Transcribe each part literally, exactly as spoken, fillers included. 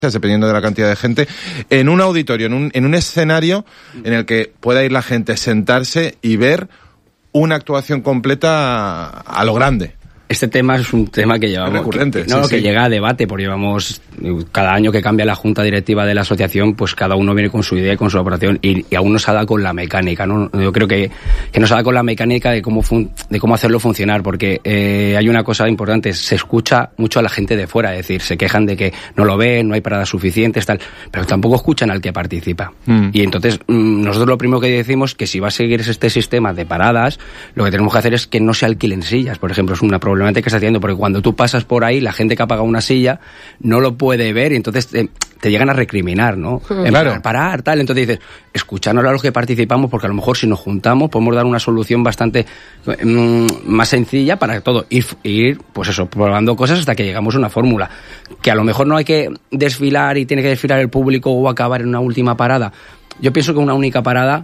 dependiendo de la cantidad de gente, en un auditorio, en un, en un escenario en el que pueda ir la gente, sentarse y ver una actuación completa a, a lo grande. Este tema es un tema que llevamos... Es recurrente. Que, no, sí, que sí. llega a debate, porque llevamos... Cada año que cambia la junta directiva de la asociación, pues cada uno viene con su idea y con su operación, y, y aún no se ha dado con la mecánica, ¿no? Yo creo que, que no se ha dado con la mecánica de cómo, fun, de cómo hacerlo funcionar, porque eh, hay una cosa importante, se escucha mucho a la gente de fuera, es decir, se quejan de que no lo ven, no hay paradas suficientes, tal, pero tampoco escuchan al que participa. Mm. Y entonces, mm, nosotros lo primero que decimos que si va a seguir este sistema de paradas, lo que tenemos que hacer es que no se alquilen sillas, por ejemplo, es una problemática que está haciendo, porque cuando tú pasas por ahí, la gente que ha pagado una silla no lo puede ver y entonces te, te llegan a recriminar, ¿no? Claro. En parar, parar, tal. Entonces dices, escuchándonos a los que participamos, porque a lo mejor si nos juntamos podemos dar una solución bastante mmm, más sencilla para todo. Ir, ir, pues eso, probando cosas hasta que llegamos a una fórmula. Que a lo mejor no hay que desfilar y tiene que desfilar el público o acabar en una última parada. Yo pienso que una única parada,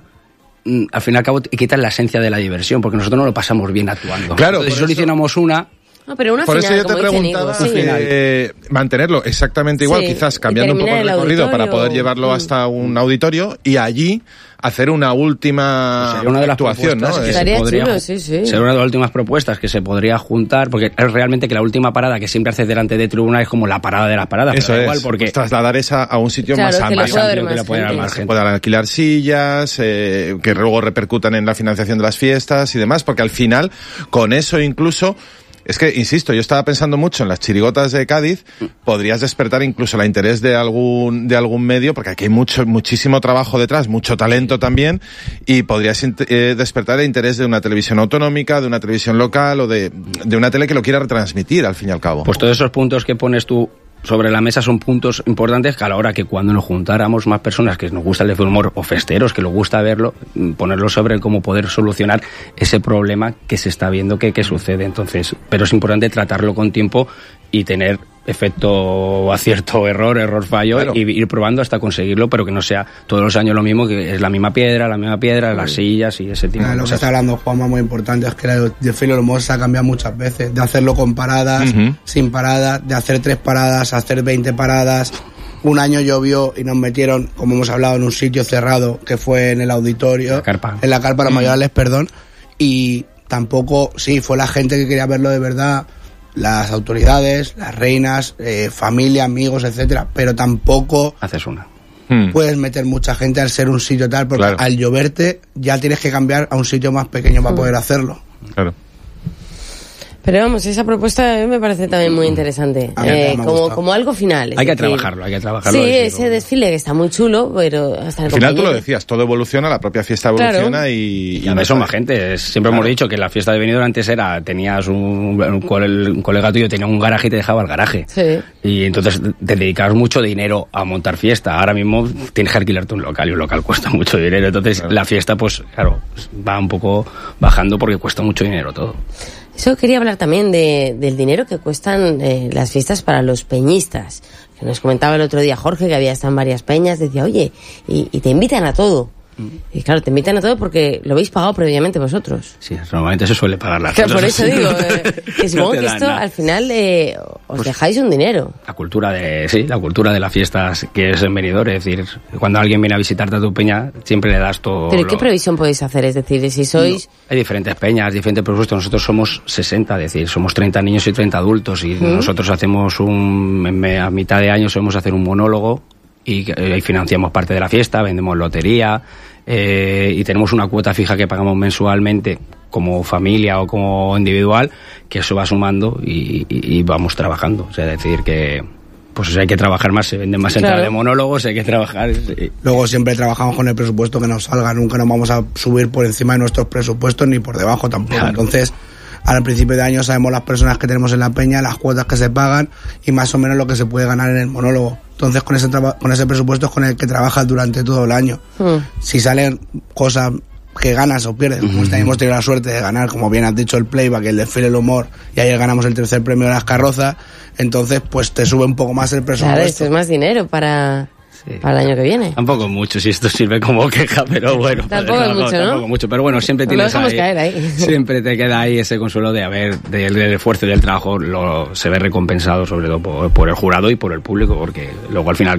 al fin y al cabo, quitan la esencia de la diversión, porque nosotros no lo pasamos bien actuando. Claro. Entonces, si solucionamos una... No, pero una Por final, eso yo te como preguntaba dicen, Nico, sí. eh, mantenerlo exactamente igual, Sí, quizás cambiando un poco el, el recorrido auditorio, para poder llevarlo mm. hasta un auditorio y allí hacer una última sería una de las actuación, ¿no? Que Estaría se podría, chulo, sí, sí. Sería una de las últimas propuestas que se podría juntar, porque es realmente que la última parada que siempre haces delante de tribuna es como la parada de las paradas. Eso pero da es, igual porque pues trasladar esa a un sitio claro, más que amplio. lo pueda ver amplio, más que la pueda gente. ver más Se gente. puedan alquilar sillas, eh, que luego repercutan en la financiación de las fiestas y demás, porque al final, con eso incluso... Es que, insisto, yo estaba pensando mucho en las chirigotas de Cádiz, podrías despertar incluso el interés de algún de algún medio, porque aquí hay mucho muchísimo trabajo detrás, mucho talento también, y podrías eh, despertar el interés de una televisión autonómica, de una televisión local o de, de una tele que lo quiera retransmitir, al fin y al cabo. Pues todos esos puntos que pones tú sobre la mesa son puntos importantes que a la hora que cuando nos juntáramos más personas que nos gusta el humor o festeros, que nos gusta verlo, ponerlo sobre cómo poder solucionar ese problema que se está viendo que, que sucede. Entonces, pero es importante tratarlo con tiempo y tener efecto acierto, error, error, fallo, claro. Y ir probando hasta conseguirlo, pero que no sea todos los años lo mismo, que es la misma piedra, la misma piedra, las sillas y ese tipo ah, de lo cosas. Lo que está hablando Juanma muy importante es que el desfile del humor se ha cambiado muchas veces, de hacerlo con paradas, uh-huh. sin paradas, de hacer tres paradas, hacer veinte paradas. Un año llovió y nos metieron, como hemos hablado, en un sitio cerrado que fue en el auditorio, la carpa. en la carpa de los Mayorales, perdón, y tampoco, sí, fue la gente que quería verlo de verdad, las autoridades, las reinas, eh, familia, amigos, etcétera, pero tampoco haces una. Hmm. Puedes meter mucha gente al ser un sitio tal, porque claro. al lloverte ya tienes que cambiar a un sitio más pequeño para hmm. poder hacerlo. Claro. Pero vamos, esa propuesta a mí me parece también muy interesante, eh, como, como algo final. Hay que decir, trabajarlo, hay que trabajarlo. Sí, ese desfile que está muy chulo, pero hasta el Al final tú lo decías, todo evoluciona, la propia fiesta evoluciona claro. y... Y a veces son más gente, siempre claro. hemos dicho que la fiesta de Benidorm antes era, tenías un, un, un colega tuyo tenía un garaje y te dejaba el garaje. Sí. Y entonces te dedicabas mucho dinero a montar fiesta, ahora mismo tienes que alquilarte un local y un local cuesta mucho dinero, entonces claro. la fiesta pues claro, va un poco bajando porque cuesta mucho dinero todo. Eso quería hablar también de, del dinero que cuestan eh, las fiestas para los peñistas. Que nos comentaba el otro día Jorge que había estado en varias peñas, decía, oye, y, y te invitan a todo. Y claro, te invitan a todo porque lo habéis pagado previamente vosotros. Sí, normalmente se suele pagar las cosas. Claro, por eso digo, eh, que supongo no que esto nada. Al final eh, os pues dejáis un dinero. La cultura de, sí, la cultura de las fiestas que es en Benidorm, es decir, cuando alguien viene a visitarte a tu peña, siempre le das todo. Pero lo... ¿qué previsión podéis hacer? Es decir, si sois... No, hay diferentes peñas, diferentes presupuestos, nosotros somos sesenta, es decir, somos treinta niños y treinta adultos y ¿Mm? nosotros hacemos un, a mitad de año solemos hacer un monólogo y, y financiamos parte de la fiesta, vendemos lotería, Eh, y tenemos una cuota fija que pagamos mensualmente como familia o como individual, que eso va sumando y, y, y vamos trabajando. O sea, decir que pues hay que trabajar más, se venden más claro. entradas de monólogos, hay que trabajar. Sí. Luego siempre trabajamos con el presupuesto que nos salga, nunca nos vamos a subir por encima de nuestros presupuestos ni por debajo tampoco. Claro. Entonces, al principio de año sabemos las personas que tenemos en la peña, las cuotas que se pagan y más o menos lo que se puede ganar en el monólogo. Entonces con ese traba- con ese presupuesto es con el que trabajas durante todo el año. Mm. Si salen cosas que ganas o pierdes, como mm-hmm. hemos tenido la suerte de ganar, como bien has dicho, el playback, el desfile del humor, y ayer ganamos el tercer premio de las carrozas, entonces pues te sube un poco más el presupuesto. Claro, esto es más dinero para... Sí. Para el año que viene. Tampoco mucho, si esto sirve como queja, pero bueno. Tampoco es mucho, ¿no? Tampoco mucho, pero bueno, siempre Lo tienes dejamos ahí, caer ahí. siempre te queda ahí ese consuelo de haber, del, del esfuerzo y del trabajo, lo, se ve recompensado sobre todo por, por el jurado y por el público, porque luego al final